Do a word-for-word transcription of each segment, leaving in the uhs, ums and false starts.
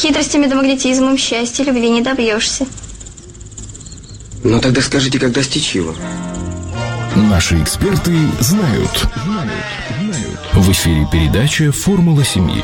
Хитростями да магнетизмом счастья, любви не добьешься. Ну тогда скажите, как достичь его? Наши эксперты знают. Знают. Знают. В эфире передача «Формула семьи».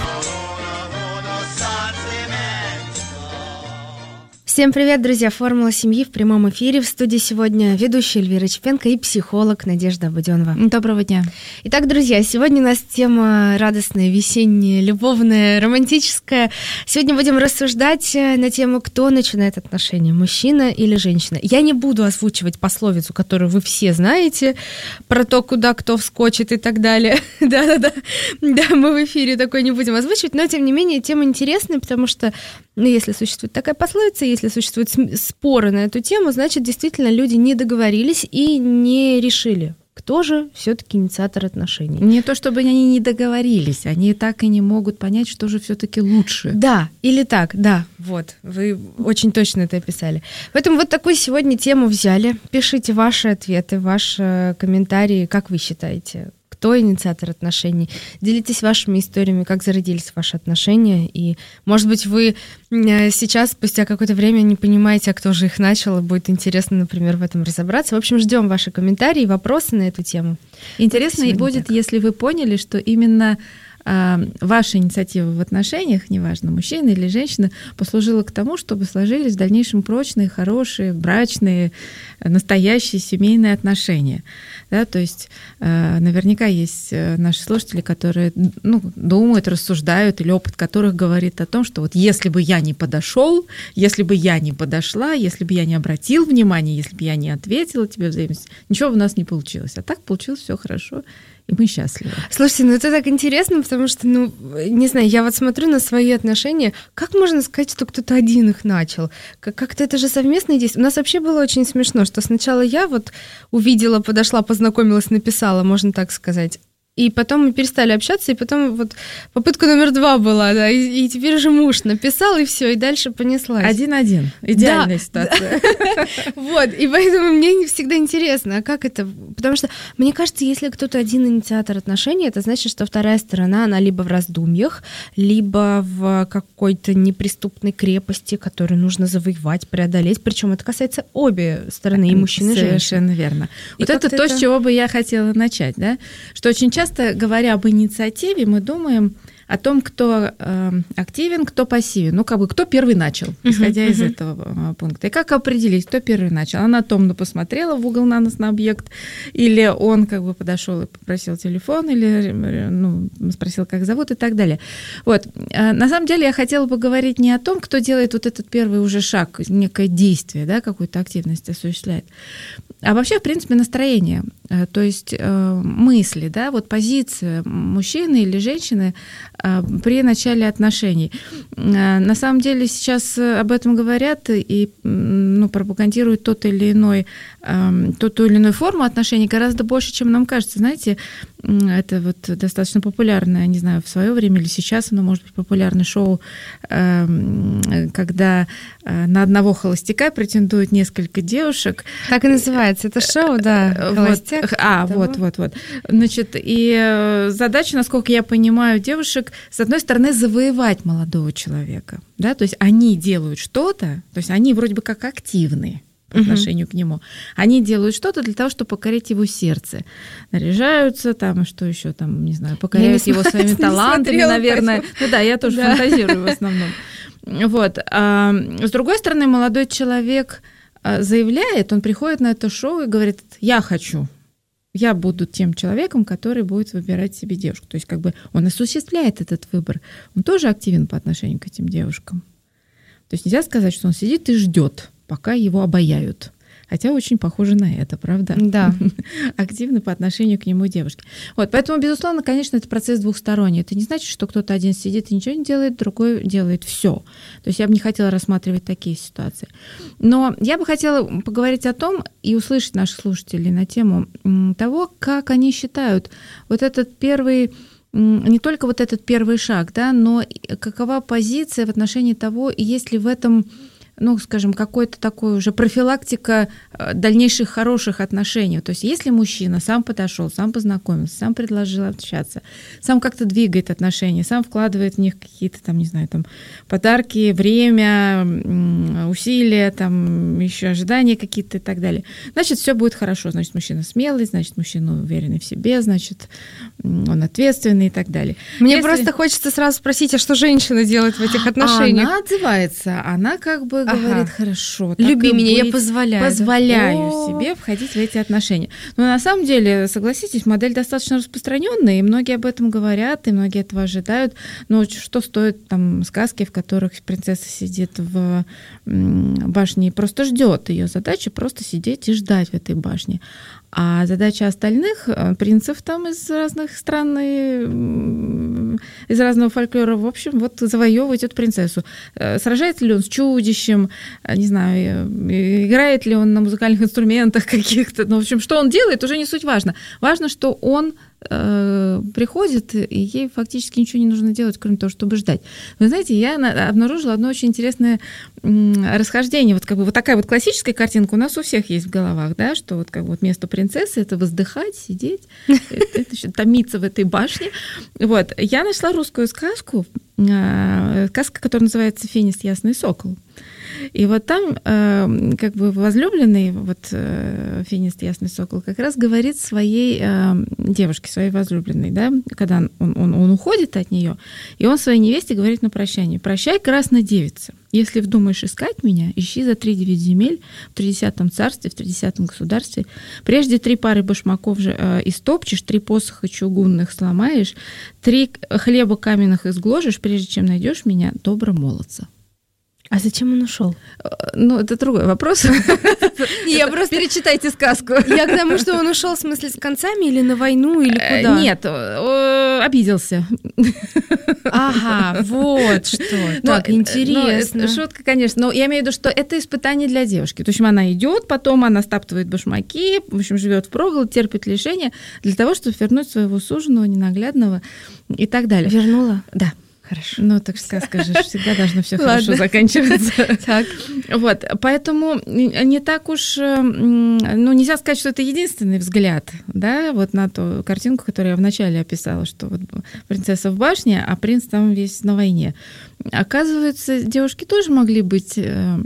Всем привет, друзья! «Формула семьи» в прямом эфире. В студии сегодня ведущая Эльвира Чепенко и психолог Надежда Буденова. Доброго дня! Итак, друзья, сегодня у нас тема радостная, весенняя, любовная, романтическая. Сегодня будем рассуждать на тему, кто начинает отношения, мужчина или женщина. Я не буду озвучивать пословицу, которую вы все знаете, про то, куда кто вскочит и так далее. Да-да-да, да, мы в эфире такой не будем озвучивать, но, тем не менее, тема интересная, потому что, ну, если существует такая пословица, если существуют споры на эту тему, значит, действительно, люди не договорились и не решили, кто же все-таки инициатор отношений. Не то, чтобы они не договорились, они так и не могут понять, что же все-таки лучше. Да, или так, да, вот, вы очень точно это описали. Поэтому вот такую сегодня тему взяли. Пишите ваши ответы, ваши комментарии, как вы считаете, кто инициатор отношений. Делитесь вашими историями, как зародились ваши отношения. И, может быть, вы сейчас, спустя какое-то время, не понимаете, а кто же их начал, и будет интересно, например, в этом разобраться. В общем, ждем ваши комментарии и вопросы на эту тему. Интересно и будет, так. Если вы поняли, что именно ваша инициатива в отношениях, неважно, мужчина или женщина, послужила к тому, чтобы сложились в дальнейшем прочные, хорошие, брачные, настоящие семейные отношения. Да, то есть наверняка есть наши слушатели, которые, ну, думают, рассуждают, или опыт которых говорит о том, что вот если бы я не подошел, если бы я не подошла, если бы я не обратил внимания, если бы я не ответила тебе взаимностью, ничего бы у нас не получилось. А так получилось все хорошо. И мы счастливы. Слушайте, ну это так интересно, потому что, ну, не знаю, я вот смотрю на свои отношения, как можно сказать, что кто-то один их начал? Как-то это же совместное действие. У нас вообще было очень смешно, что сначала я вот увидела, подошла, познакомилась, написала, можно так сказать. И потом мы перестали общаться, и потом вот попытка номер два была, да, и, и теперь же муж написал, и все, и дальше понеслась. Один-один. Идеальная да. ситуация. Вот, и поэтому мне всегда интересно, а как это? Потому что, мне кажется, если кто-то один инициатор отношений, это значит, что вторая сторона, она либо в раздумьях, либо в какой-то неприступной крепости, которую нужно завоевать, преодолеть. Причем это касается обе стороны, и мужчин, и женщин. Совершенно верно. Вот это то, с чего бы я хотела начать, да? Что очень часто Часто говоря об инициативе, мы думаем о том, кто э, активен, кто пассивен. Ну, как бы, кто первый начал, исходя uh-huh, из uh-huh. этого пункта. И как определить, кто первый начал? Она томно посмотрела в угол на нас, на объект, или он как бы подошел и попросил телефон, или ну, спросил, как зовут, и так далее. Вот. На самом деле я хотела поговорить не о том, кто делает вот этот первый уже шаг, некое действие, да, какую-то активность осуществляет, а вообще, в принципе, настроение, то есть э, мысли, да, вот позиция мужчины или женщины э, при начале отношений. Э, на самом деле сейчас об этом говорят и ну, пропагандируют тот или иной, э, ту или иную форму отношений гораздо больше, чем нам кажется. Знаете, это вот достаточно популярное, не знаю, в свое время или сейчас оно может быть популярное шоу, э, когда на одного холостяка претендуют несколько девушек. Так и называется это шоу, да, холостяк. Вот, а, того. вот, вот, вот. Значит, и задача, насколько я понимаю, девушек, с одной стороны, завоевать молодого человека, да, то есть они делают что-то, то есть они вроде бы как активные по отношению uh-huh. к нему. Они делают что-то для того, чтобы покорить его сердце. Наряжаются, там, что еще там, не знаю, покоряют его своими талантами, наверное. Ну да, я тоже фантазирую в основном. Вот. А с другой стороны, молодой человек заявляет, он приходит на это шоу и говорит: я хочу, я буду тем человеком, который будет выбирать себе девушку. То есть как бы он осуществляет этот выбор. Он тоже активен по отношению к этим девушкам. То есть нельзя сказать, что он сидит и ждет, пока его обаяют. Хотя очень похоже на это, правда? Да. Активно по отношению к нему девушки. Вот, поэтому, безусловно, конечно, это процесс двухсторонний. Это не значит, что кто-то один сидит и ничего не делает, другой делает все. То есть я бы не хотела рассматривать такие ситуации. Но я бы хотела поговорить о том и услышать наших слушателей на тему того, как они считают вот этот первый, не только вот этот первый шаг, да, но какова позиция в отношении того, есть ли в этом ну, скажем, какой-то такой уже профилактика дальнейших хороших отношений. То есть если мужчина сам подошел, сам познакомился, сам предложил общаться, сам как-то двигает отношения, сам вкладывает в них какие-то там, не знаю, там подарки, время, усилия, там еще ожидания какие-то и так далее, значит, все будет хорошо. Значит, мужчина смелый, значит, мужчина уверенный в себе, значит, он ответственный и так далее. Мне если... просто хочется сразу спросить, а что женщина делает в этих отношениях? Она отзывается, она как бы ага. говорит, хорошо, так люби меня, быть, я позволяю. Позволяю О-о-о. себе входить в эти отношения. Но на самом деле, согласитесь, модель достаточно распространенная, и многие об этом говорят, и многие этого ожидают. Но что стоит там сказки, в которых принцесса сидит в башне и просто ждет. Ее задача просто сидеть и ждать в этой башне. А задача остальных принцев там из разных стран, из разного фольклора, в общем, вот завоевывать эту принцессу. Сражается ли он с чудищем, не знаю, играет ли он на музыкальных инструментах каких-то, ну, в общем, что он делает, уже не суть важно. Важно, что он э, приходит, и ей фактически ничего не нужно делать, кроме того, чтобы ждать. Вы знаете, я обнаружила одно очень интересное расхождение. Вот как бы вот такая вот классическая картинка у нас у всех есть в головах, да, что вот как бы вот место принцессы — это воздыхать, сидеть, это еще томиться в этой башне. Вот. Я нашла русскую сказку, сказка, которая называется «Финист, ясный сокол». И вот там как бы возлюбленный, вот Финист, ясный сокол, как раз говорит своей девушке, своей возлюбленной, да, когда он, он, он уходит от нее, и он своей невесте говорит на прощание: «Прощай, красная девица, если вдумаешь искать меня, ищи за три девять земель, в тридесятом царстве, в тридесятом государстве, прежде три пары башмаков же э, истопчешь, три посоха чугунных сломаешь, три хлеба каменных изгложишь, прежде чем найдешь меня, добро молодца». А зачем он ушел? Ну, это другой вопрос. Я просто перечитайте сказку. Я к тому, что он ушел, в смысле, с концами или на войну, или куда? Нет, обиделся. Ага, вот что. Так, интересно. Шутка, конечно. Но я имею в виду, что это испытание для девушки. То есть она идет, потом она стаптывает башмаки, в общем, живет впроголодь, терпит лишения для того, чтобы вернуть своего суженого, ненаглядного и так далее. Вернула? Да. Хорошо. Ну, так сказка же всегда должно все хорошо заканчиваться. Так. Вот, поэтому не так уж, ну, нельзя сказать, что это единственный взгляд, да, вот на ту картинку, которую я вначале описала, что вот принцесса в башне, а принц там весь на войне. Оказывается, девушки тоже могли быть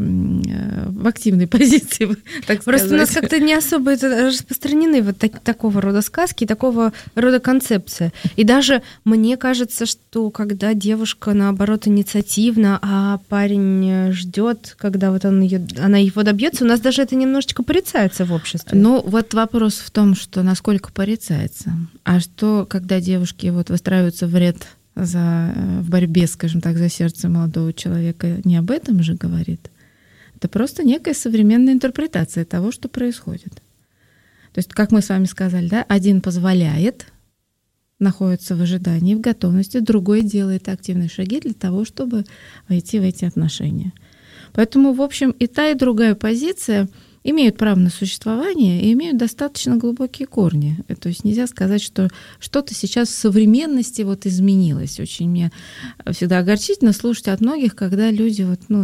в активной позиции, так сказать. Просто у нас как-то не особо это распространены вот так, такого рода сказки, такого рода концепция. И даже мне кажется, что когда девушка, наоборот, инициативна, а парень ждет, когда вот он ее, она его добьется, у нас даже это немножечко порицается в обществе. Ну, вот вопрос в том, что насколько порицается. А что, когда девушки вот выстраиваются в ряд за, в борьбе, скажем так, за сердце молодого человека, не об этом же говорит. Это просто некая современная интерпретация того, что происходит. То есть, как мы с вами сказали, да, один позволяет, находится в ожидании, в готовности, другой делает активные шаги для того, чтобы войти в эти отношения. Поэтому, в общем, и та, и другая позиция имеют право на существование и имеют достаточно глубокие корни. То есть нельзя сказать, что что-то сейчас в современности вот изменилось. Очень мне всегда огорчительно слушать от многих, когда люди, вот, ну,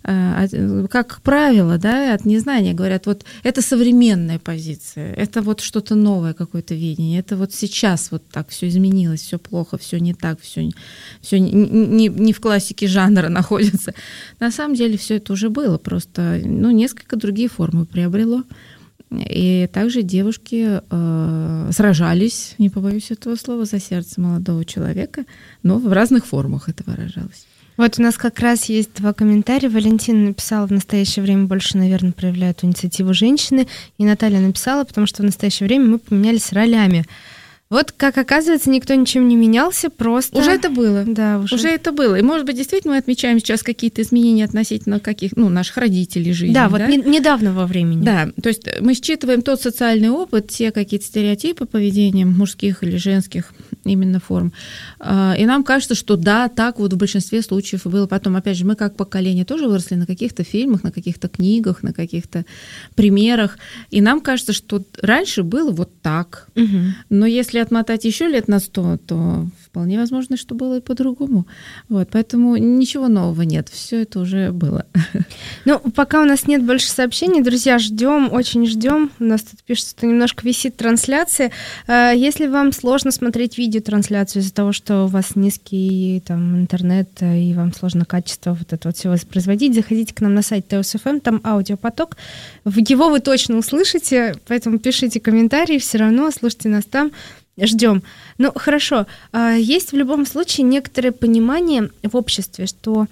как правило, да, от незнания говорят, вот это современная позиция, это вот что-то новое, какое-то видение, это вот сейчас вот так все изменилось, все плохо, все не так, все, все не, не, не в классике жанра находится. На самом деле все это уже было, просто ну, несколько другие формы приобрело. И также девушки э, сражались, не побоюсь этого слова, за сердце молодого человека, но в разных формах это выражалось. Вот у нас как раз есть два комментария. Валентина написала: в настоящее время больше, наверное, проявляют инициативу женщины. И Наталья написала: потому что в настоящее время мы поменялись ролями. Вот, как оказывается, никто ничем не менялся, просто... Уже это было. Да, уже. Уже это было. И, может быть, действительно мы отмечаем сейчас какие-то изменения относительно каких, ну, наших родителей жизни. Да, да? вот не, недавно во времени. Да, то есть мы считываем тот социальный опыт, те какие-то стереотипы поведения мужских или женских именно форм. И нам кажется, что да, так вот в большинстве случаев было. Потом, опять же, мы как поколение тоже выросли на каких-то фильмах, на каких-то книгах, на каких-то примерах. И нам кажется, что раньше было вот так. Угу. Но если отмотать еще лет на сто, то вполне возможно, что было и по-другому. Вот, поэтому ничего нового нет, все это уже было. Ну, пока у нас нет больше сообщений, друзья, ждем, очень ждем. У нас тут пишется, что немножко висит трансляция. Если вам сложно смотреть видеотрансляцию из-за того, что у вас низкий там, интернет и вам сложно качество вот этого всего воспроизводить, заходите к нам на сайт тэ о эс эф эм, там аудиопоток. Его вы точно услышите, поэтому пишите комментарии, все равно слушайте нас там. Ждем. Ну, хорошо. Есть в любом случае некоторое понимание в обществе, что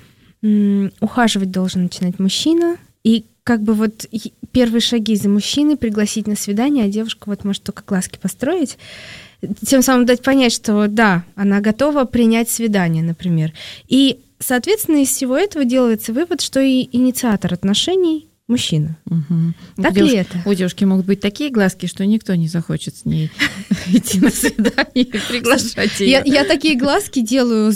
м, ухаживать должен начинать мужчина, и как бы вот первые шаги за мужчиной пригласить на свидание, а девушка вот может только глазки построить, тем самым дать понять, что да, она готова принять свидание, например. И, соответственно, из всего этого делается вывод, что и инициатор отношений мужчина. Угу. Так у ли девушки, это? У девушки могут быть такие глазки, что никто не захочет с ней идти на свидание и приглашать ее. Я, я такие глазки делаю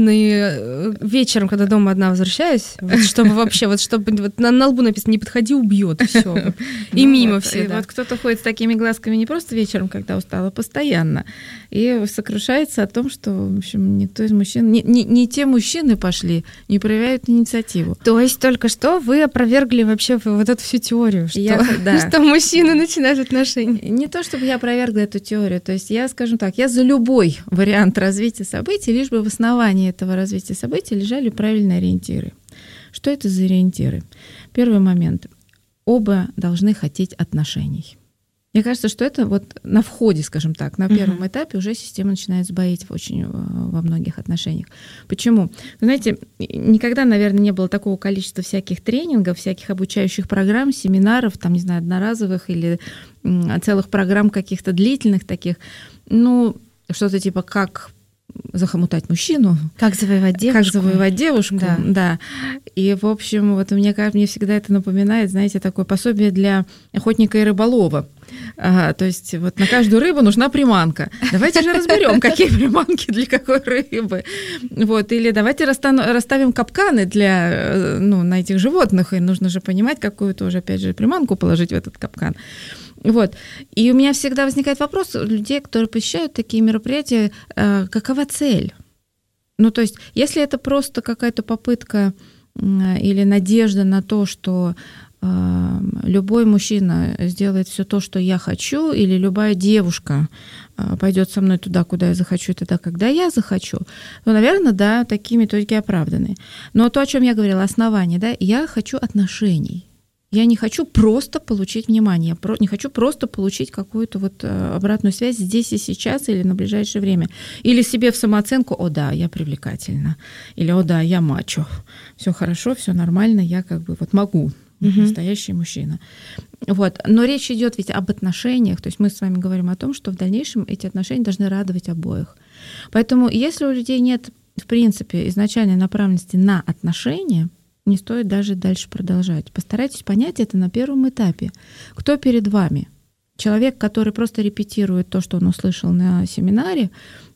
злобные вечером, когда дома одна возвращаюсь, вот, чтобы вообще, вот чтобы вот на, на лбу написано «не подходи, убьет», все. И ну мимо вот, все. И да. вот кто-то ходит с такими глазками не просто вечером, когда устала, а постоянно. И сокрушается о том, что, в общем, никто из мужчин, не, не, не те мужчины пошли, не проявляют инициативу. То есть только что вы опровергли вообще вот эту всю теорию, что, Я, да. что мужчины начинают отношения. Не то, чтобы я опровергла эту теорию, то есть я, скажем так, я за любой вариант развития событий, лишь бы в основании этого развития событий лежали правильные ориентиры. Что это за ориентиры? Первый момент. Оба должны хотеть отношений. Мне кажется, что это вот на входе, скажем так, на первом uh-huh. этапе уже система начинает сбоить очень во многих отношениях. Почему? Вы знаете, никогда, наверное, не было такого количества всяких тренингов, всяких обучающих программ, семинаров, там, не знаю, одноразовых или целых программ каких-то длительных таких. Ну, что-то типа как захомутать мужчину. Как завоевать девушку. Как завоевать девушку, да. да. И, в общем, вот мне, мне всегда это напоминает, знаете, такое пособие для охотника и рыболова. Ага, то есть вот на каждую рыбу нужна приманка. Давайте же разберем, какие приманки для какой рыбы. Вот, или давайте расставим капканы для, ну, на этих животных, и нужно же понимать, какую тоже, опять же, приманку положить в этот капкан. Вот. И у меня всегда возникает вопрос у людей, которые посещают такие мероприятия, какова цель? Ну, то есть, если это просто какая-то попытка или надежда на то, что любой мужчина сделает все то, что я хочу, или любая девушка пойдет со мной туда, куда я захочу, и тогда, когда я захочу, то, наверное, да, такие методики оправданы. Но то, о чем я говорила, основание, да, я хочу отношений. Я не хочу просто получить внимание, я не хочу просто получить какую-то вот обратную связь здесь и сейчас или на ближайшее время. Или себе в самооценку: о да, я привлекательна, или о да, я мачо, все хорошо, все нормально, я как бы вот могу, угу. настоящий мужчина. Вот. Но речь идет ведь об отношениях, то есть мы с вами говорим о том, что в дальнейшем эти отношения должны радовать обоих. Поэтому если у людей нет, в принципе, изначальной направленности на отношения, не стоит даже дальше продолжать. Постарайтесь понять это на первом этапе. Кто перед вами? Человек, который просто репетирует то, что он услышал на семинаре,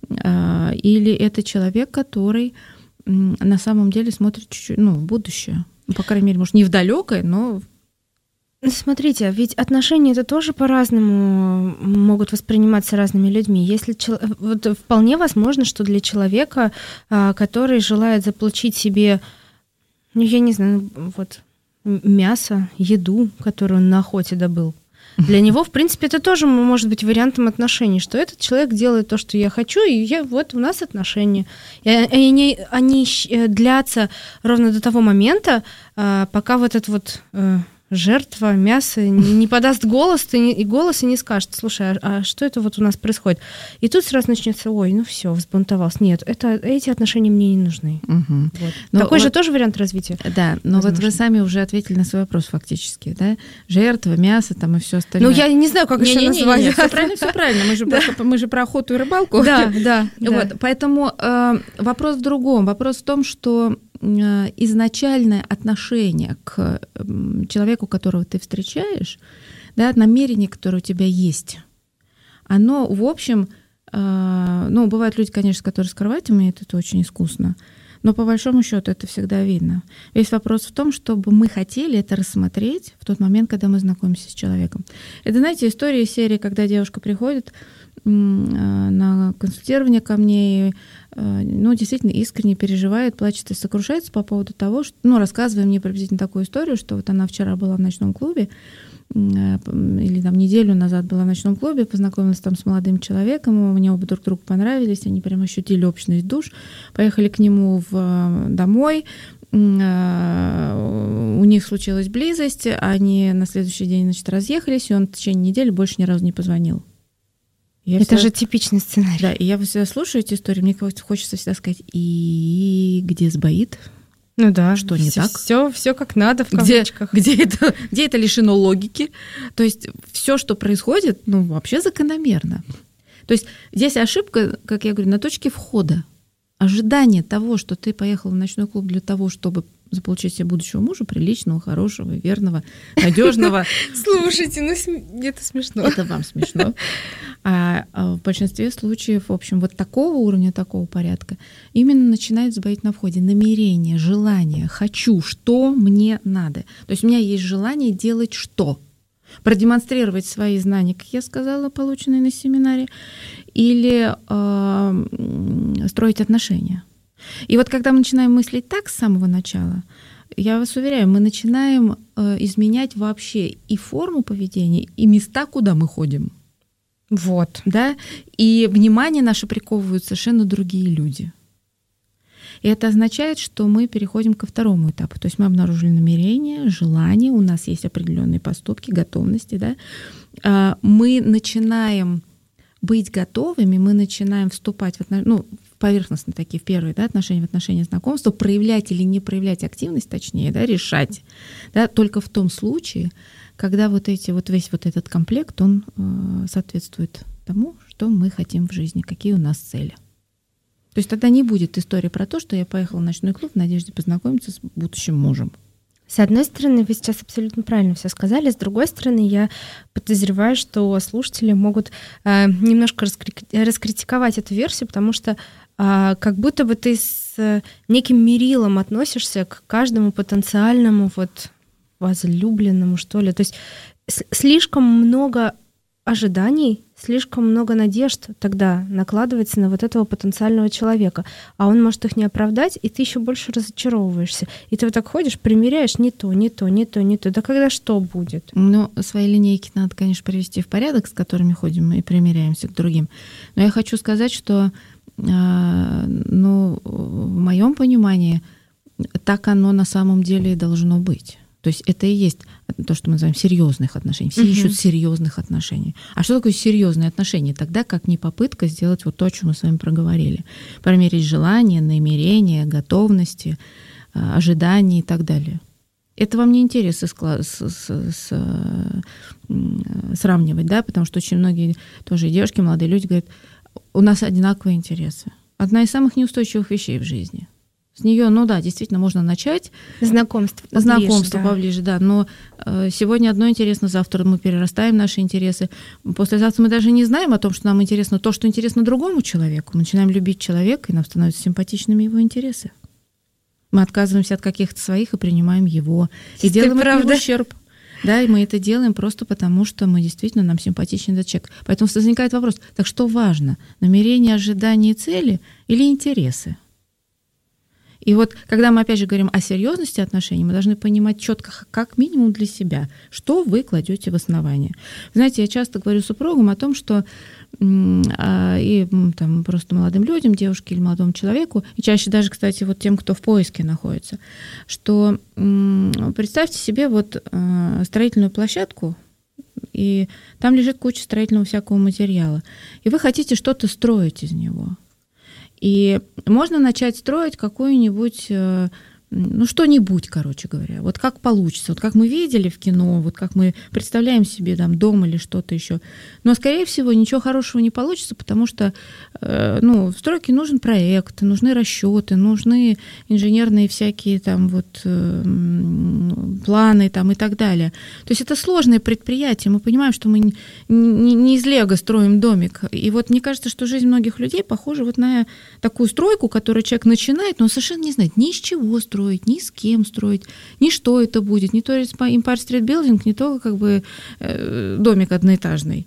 или это человек, который на самом деле смотрит чуть-чуть, ну, в будущее? Ну, по крайней мере, может, не в далекое, но... Смотрите, ведь отношения это тоже по-разному могут восприниматься разными людьми. Если вот вполне возможно, что для человека, который желает заполучить себе, ну, я не знаю, вот мясо, еду, которую он на охоте добыл. Для него, в принципе, это тоже может быть вариантом отношений, что этот человек делает то, что я хочу, и я, вот у нас отношения. И они, они длятся ровно до того момента, пока вот этот вот жертва мяса не подаст голос и голос и не скажет: слушай, а, а что это вот у нас происходит? И тут сразу начнется: ой, ну все, взбунтовался. Нет, это, эти отношения мне не нужны. Угу. Вот. Такой вот, же тоже вариант развития. Да, но возможно. Вот вы сами уже ответили на свой вопрос фактически, да? Жертва, мясо там и все остальное. Ну, я не знаю, как еще назвать. Все правильно, все правильно. Мы же, да. просто, мы же про охоту и рыбалку. Да, да. Вот, да. Поэтому э, вопрос в другом. Вопрос в том, что изначальное отношение к человеку, которого ты встречаешь, да, намерение, которое у тебя есть, оно, в общем, э, ну, бывают люди, конечно, которые скрывать умеют это очень искусно, но по большому счету это всегда видно. Весь вопрос в том, чтобы мы хотели это рассмотреть в тот момент, когда мы знакомимся с человеком. Это, знаете, история из серии, когда девушка приходит на консультирование ко мне, и, ну, действительно искренне переживает, плачет и сокрушается по поводу того, что, ну, рассказывая мне приблизительно такую историю, что вот она вчера была в ночном клубе, или там неделю назад была в ночном клубе, познакомилась там с молодым человеком, мне оба друг другу понравились, они прям ощутили общность душ, поехали к нему в, домой, у них случилась близость, они на следующий день, значит, разъехались, и он в течение недели больше ни разу не позвонил. Я Это всегда... же типичный сценарий. Да, и я всегда слушаю эти истории, мне хочется всегда сказать, и где сбоит? Ну да, что не всё, так? Все, все как надо в Где, кавычках. где, это, где это лишено логики? То есть все, что происходит, ну, вообще закономерно. То есть здесь ошибка, как я говорю, на точке входа. Ожидание того, что ты поехал в ночной клуб для того, чтобы заполучить себе будущего мужа, приличного, хорошего, верного, надежного. Слушайте, ну это смешно. Это вам смешно. А в большинстве случаев, в общем, вот такого уровня, такого порядка именно начинает сбоить на входе. Намерение, желание, хочу, что мне надо. То есть у меня есть желание делать что? Продемонстрировать свои знания, как я сказала, полученные на семинаре, или э, строить отношения. И вот когда мы начинаем мыслить так с самого начала, я вас уверяю, мы начинаем э, изменять вообще и форму поведения, и места, куда мы ходим. Вот. Да? И внимание наше приковывают совершенно другие люди. И это означает, что мы переходим ко второму этапу. То есть мы обнаружили намерение, желание, у нас есть определенные поступки, готовности. Да? Мы начинаем быть готовыми, мы начинаем вступать в, отнош... ну, в поверхностные такие, в первые, да, отношения, в отношения знакомства, проявлять или не проявлять активность, точнее, да, решать. Да, только в том случае, когда вот, эти, вот весь вот этот комплект, он э, соответствует тому, что мы хотим в жизни, какие у нас цели. То есть тогда не будет истории про то, что я поехала в ночной клуб в надежде познакомиться с будущим мужем. С одной стороны, вы сейчас абсолютно правильно все сказали, с другой стороны, я подозреваю, что слушатели могут э, немножко раскри- раскритиковать эту версию, потому что э, как будто бы ты с э, неким мерилом относишься к каждому потенциальному вот возлюбленному, что ли. То есть с- слишком много ожиданий, слишком много надежд тогда накладывается на вот этого потенциального человека, а он может их не оправдать, и ты еще больше разочаровываешься. И ты вот так ходишь, примеряешь не то, не то, не то, не то. Да когда что будет? Ну, свои линейки надо, конечно, привести в порядок, с которыми ходим и примеряемся к другим. Но я хочу сказать, что, ну, в моем понимании, так оно на самом деле и должно быть. То есть это и есть то, что мы называем серьезных отношений. Все uh-huh. ищут серьезных отношений. А что такое серьезные отношения? Тогда как не попытка сделать вот то, о чем мы с вами проговорили. Промерить желания, намерения, готовности, ожидания и так далее. Это вам не интересно с, с, с, с, сравнивать, да? Потому что очень многие тоже девушки, молодые люди говорят, у нас одинаковые интересы. Одна из самых неустойчивых вещей в жизни. С нее, ну да, действительно, можно начать. Знакомство поближе. Знакомство да. поближе, да. Но э, сегодня одно интересно, завтра мы перерастаем наши интересы. Послезавтра мы даже не знаем о том, что нам интересно то, что интересно другому человеку. Мы начинаем любить человека, и нам становятся симпатичными его интересы. Мы отказываемся от каких-то своих и принимаем его. И Ты делаем правда? это в ущерб. Да, и мы это делаем просто потому, что мы действительно, нам симпатичен этот человек. Поэтому возникает вопрос, так что важно? Намерение, ожидания и цели или интересы? И вот, когда мы опять же говорим о серьезности отношений, мы должны понимать четко, как минимум для себя, что вы кладете в основание. Знаете, я часто говорю супругам о том, что и там, просто молодым людям, девушке или молодому человеку, и чаще даже, кстати, вот тем, кто в поиске находится, что представьте себе вот строительную площадку, и там лежит куча строительного всякого материала, и вы хотите что-то строить из него. И можно начать строить какую-нибудь, ну, что-нибудь, короче говоря. Вот как получится. Вот как мы видели в кино, вот как мы представляем себе там дом или что-то еще. Но, скорее всего, ничего хорошего не получится, потому что, ну, в стройке нужен проект, нужны расчеты, нужны инженерные всякие там вот планы там и так далее. То есть это сложное предприятие. Мы понимаем, что мы не, не, не из лего строим домик. И вот мне кажется, что жизнь многих людей похожа вот на такую стройку, которую человек начинает, но он совершенно не знает ни с чего строить, ни с кем строить, ни что это будет, не то Empire State Building, не то как бы домик одноэтажный.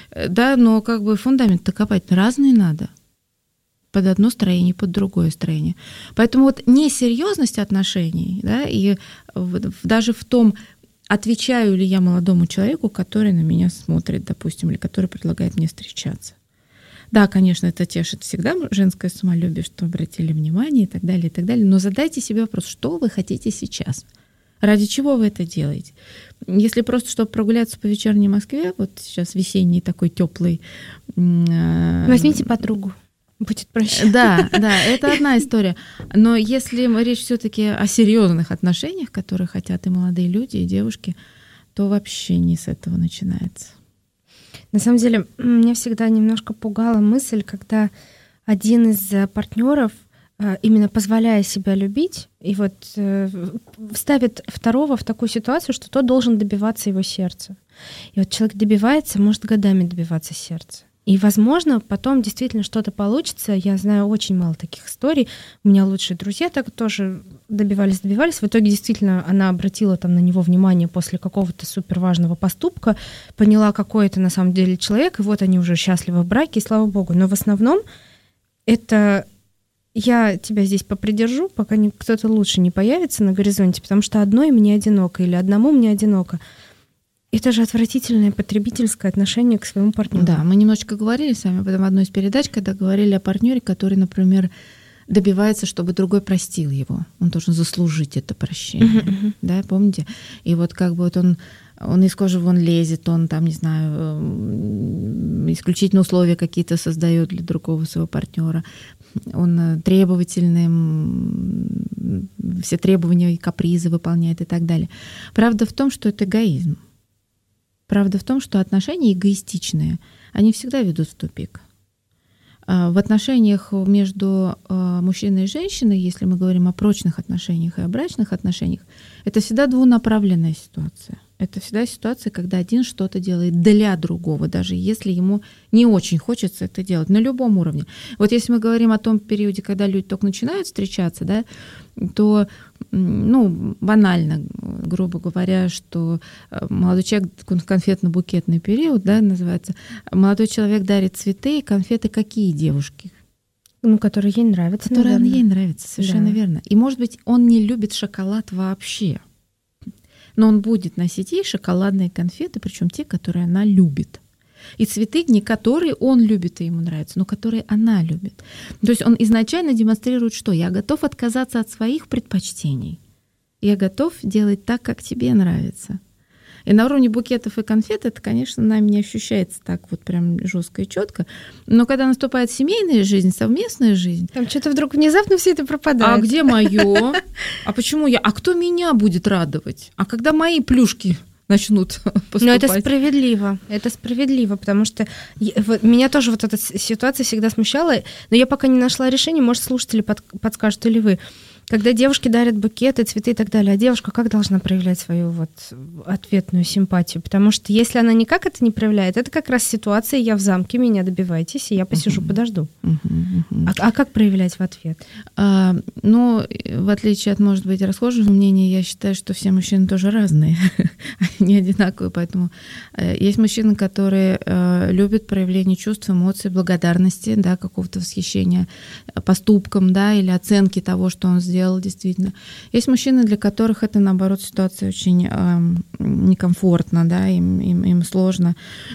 Да, но как бы фундамент-то копать разный надо. Под одно строение, под другое строение. Поэтому вот несерьезность отношений, да, и в, даже в том, отвечаю ли я молодому человеку, который на меня смотрит, допустим, или который предлагает мне встречаться. Да, конечно, это тешит всегда женское самолюбие, что обратили внимание и так далее, и так далее. Но задайте себе вопрос, что вы хотите сейчас? Ради чего вы это делаете? Если просто, чтобы прогуляться по вечерней Москве, вот сейчас весенний такой теплый. Возьмите подругу. Будет проще. Да, да, это одна история. Но если речь все-таки о серьезных отношениях, которые хотят и молодые люди, и девушки, то вообще не с этого начинается. На самом деле, меня всегда немножко пугала мысль, когда один из партнеров, именно позволяя себя любить, и вот ставит второго в такую ситуацию, что тот должен добиваться его сердца. И вот человек добивается, может годами добиваться сердца. И, возможно, потом действительно что-то получится. Я знаю очень мало таких историй. У меня лучшие друзья так тоже добивались, добивались. В итоге действительно она обратила там на него внимание после какого-то суперважного поступка, поняла, какой это на самом деле человек, и вот они уже счастливы в браке, и слава богу. Но в основном это я тебя здесь попридержу, пока не, кто-то лучше не появится на горизонте, потому что одной мне одиноко или одному мне одиноко. Это же отвратительное потребительское отношение к своему партнеру. Да, мы немножечко говорили с вами об этом в одной из передач, когда говорили о партнере, который, например, добивается, чтобы другой простил его. Он должен заслужить это прощение. Uh-huh, uh-huh. Да, помните? И вот как бы вот он, он из кожи вон лезет, он там, не знаю, исключительные условия какие-то создает для другого своего партнера. Он требовательный, все требования и капризы выполняет и так далее. Правда в том, что это эгоизм. Правда в том, что отношения эгоистичные, они всегда ведут в тупик. В отношениях между мужчиной и женщиной, если мы говорим о прочных отношениях и о брачных отношениях, это всегда двунаправленная ситуация. Это всегда ситуация, когда один что-то делает для другого, даже если ему не очень хочется это делать, на любом уровне. Вот если мы говорим о том периоде, когда люди только начинают встречаться, да, то, ну, банально, грубо говоря, что молодой человек, конфетно-букетный период, да, называется, молодой человек дарит цветы и конфеты какие девушки? Ну, которые ей нравятся, Которые наверное. ей нравятся, совершенно да. верно. И, может быть, он не любит шоколад вообще, но он будет носить ей шоколадные конфеты, причем те, которые она любит. И цветы, не которые он любит и ему нравятся, но которые она любит. То есть он изначально демонстрирует, что я готов отказаться от своих предпочтений. Я готов делать так, как тебе нравится. И на уровне букетов и конфет это, конечно, нами не ощущается так вот прям жестко и четко. Но когда наступает семейная жизнь, совместная жизнь... Там что-то вдруг внезапно все это пропадает. А где мое? А почему я? А кто меня будет радовать? А когда мои плюшки начнут поступать? Но это справедливо. Это справедливо, потому что меня тоже вот эта ситуация всегда смущала, но я пока не нашла решения, может, слушатели под, подскажут или вы. Когда девушки дарят букеты, цветы и так далее, а девушка как должна проявлять свою вот ответную симпатию? Потому что если она никак это не проявляет, это как раз ситуация «я в замке, меня добивайтесь, и я посижу, uh-huh. подожду». Uh-huh, uh-huh. А, а как проявлять в ответ? А, ну, в отличие от, может быть, расхожего мнения, я считаю, что все мужчины тоже разные, не одинаковые, поэтому есть мужчины, которые любят проявление чувств, эмоций, благодарности, да, какого-то восхищения поступком, да, или оценки того, что он сделал. Действительно. Есть мужчины, для которых это, наоборот, ситуация очень э, некомфортна, да, им, им, им сложно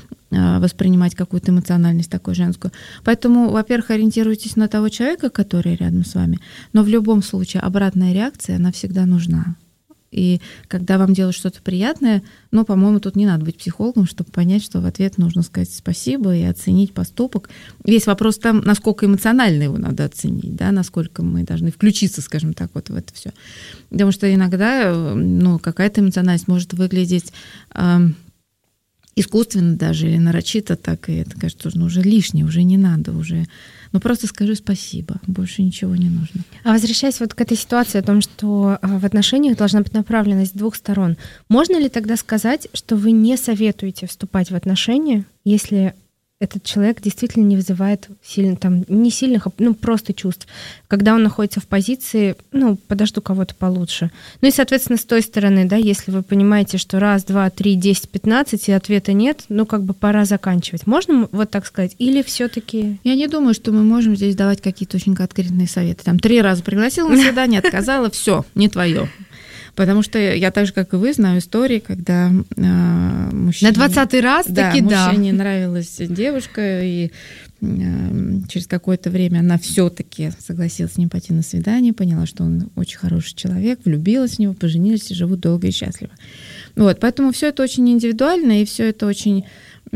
э, воспринимать какую-то эмоциональность такую женскую. Поэтому, во-первых, ориентируйтесь на того человека, который рядом с вами, но в любом случае обратная реакция, она всегда нужна. И когда вам делают что-то приятное, ну, по-моему, тут не надо быть психологом, чтобы понять, что в ответ нужно сказать спасибо и оценить поступок. Весь вопрос там, насколько эмоционально его надо оценить, да, насколько мы должны включиться, скажем так, вот в это все. Потому что иногда, ну, какая-то эмоциональность может выглядеть э, искусственно даже или нарочито так, и это, кажется, ну, уже лишнее, уже не надо, уже... Ну, просто скажи спасибо, больше ничего не нужно. А возвращаясь вот к этой ситуации о том, что в отношениях должна быть направленность с двух сторон, можно ли тогда сказать, что вы не советуете вступать в отношения, если этот человек действительно не вызывает сильно, там, не сильных, ну, просто чувств. Когда он находится в позиции, ну, подожду кого-то получше. Ну и, соответственно, с той стороны, да, если вы понимаете, что раз, два, три, десять, пятнадцать, и ответа нет, ну, как бы пора заканчивать. Можно вот так сказать? Или все-таки... Я не думаю, что мы можем здесь давать какие-то очень конкретные советы. Там три раза пригласила на свидание, отказала, все, не твое. Потому что я так же, как и вы, знаю истории, когда э, мужчине... На двадцатый раз да, таки да. мужчине нравилась девушка, и э, через какое-то время она все-таки согласилась с ним пойти на свидание, поняла, что он очень хороший человек, влюбилась в него, поженились и живут долго и счастливо. Вот, поэтому все это очень индивидуально, и все это очень...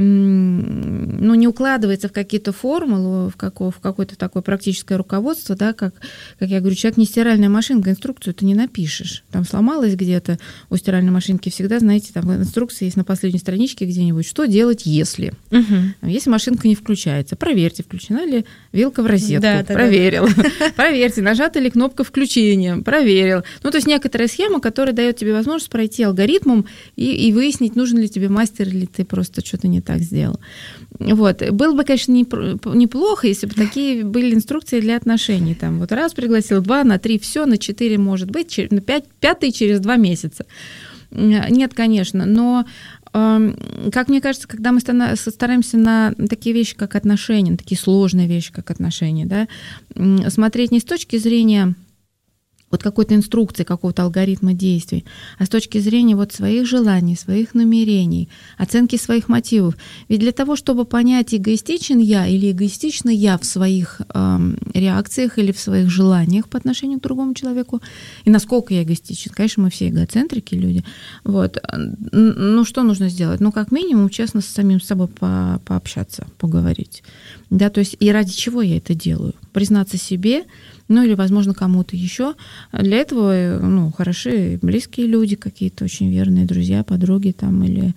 ну, не укладывается в какие-то формулы, в, какое, в какое-то такое практическое руководство, да, как, как я говорю, человек не стиральная машинка, инструкцию ты не напишешь. Там сломалось где-то у стиральной машинки, всегда, знаете, там инструкция есть на последней страничке где-нибудь, что делать, если. Угу. Если машинка не включается, проверьте, включена ли вилка в розетку, да, проверил. Да, да. Проверьте, нажата ли кнопка включения, проверил. Ну, то есть некоторая схема, которая дает тебе возможность пройти алгоритмом и, и выяснить, нужен ли тебе мастер, или ты просто что-то не так сделал. Вот. Было бы, конечно, неплохо, если бы такие были инструкции для отношений. Там вот раз пригласил, два, на три, все, на четыре, может быть, на пять, пятый через два месяца. Нет, конечно, но как мне кажется, когда мы стараемся на такие вещи, как отношения, на такие сложные вещи, как отношения, да, смотреть не с точки зрения вот какой-то инструкции, какого-то алгоритма действий, а с точки зрения вот своих желаний, своих намерений, оценки своих мотивов. Ведь для того, чтобы понять, эгоистичен я или эгоистична я в своих э, реакциях или в своих желаниях по отношению к другому человеку, и насколько я эгоистичен, конечно, мы все эгоцентрики люди, вот, ну что нужно сделать? Ну, как минимум, честно с самим собой по- пообщаться, поговорить. Да, то есть и ради чего я это делаю? Признаться себе, ну или, возможно, кому-то еще. Для этого, ну, хороши близкие люди, какие-то очень верные друзья, подруги там, или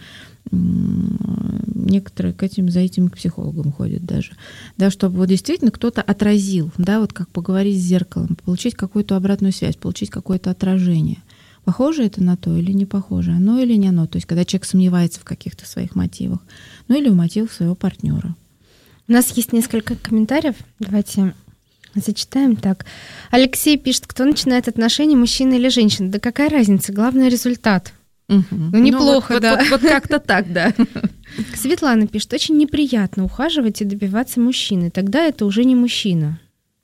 некоторые к этим, за этим к психологам ходят даже. Да, чтобы вот действительно кто-то отразил, да, вот как поговорить с зеркалом, получить какую-то обратную связь, получить какое-то отражение. Похоже это на то или не похоже, оно или не оно. То есть когда человек сомневается в каких-то своих мотивах, ну или в мотивах своего партнера. У нас есть несколько комментариев. Давайте зачитаем так. Алексей пишет, кто начинает отношения, мужчина или женщина? Да какая разница? Главное результат. Угу. Ну, неплохо, ну, вот, да. Вот, вот, вот как-то так, да. Светлана пишет, очень неприятно ухаживать и добиваться мужчины. Тогда это уже не мужчина.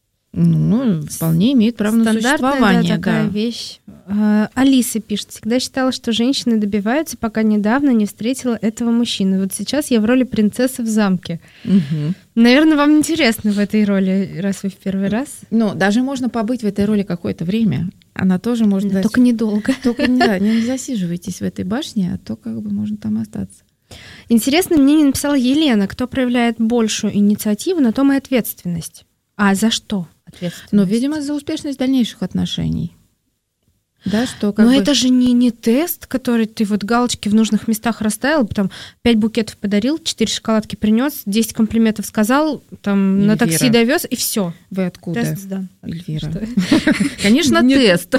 Ну, вполне имеет право на существование. Да, такая да. вещь. А, Алиса пишет, всегда считала, что женщины добиваются, пока недавно не встретила этого мужчины. Вот сейчас я в роли принцессы в замке. Угу. Наверное, вам интересно в этой роли, раз вы в первый раз. Ну, даже можно побыть в этой роли какое-то время. Она тоже может... Да, только недолго. Только да, не засиживайтесь в этой башне, а то как бы можно там остаться. Интересное мнение написала Елена. Кто проявляет большую инициативу, на том и ответственность. А за что ответственность? Ну, видимо, за успешность дальнейших отношений. Да, что как Но бы... это же не, не тест, который ты вот галочки в нужных местах расставил, потом пять букетов подарил, четыре шоколадки принес, десять комплиментов сказал, там Эльвира. На такси довез, и все. Вы откуда? Тест сдан. Эльвира. Конечно, тест.